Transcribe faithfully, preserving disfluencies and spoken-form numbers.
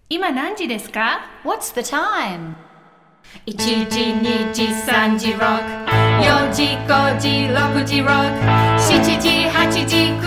今何時ですか？ What's the time? いちじ、にじ、さんじ、ろく、よじ、ごじ、ろくじ、ろく、しちじ、はちじ、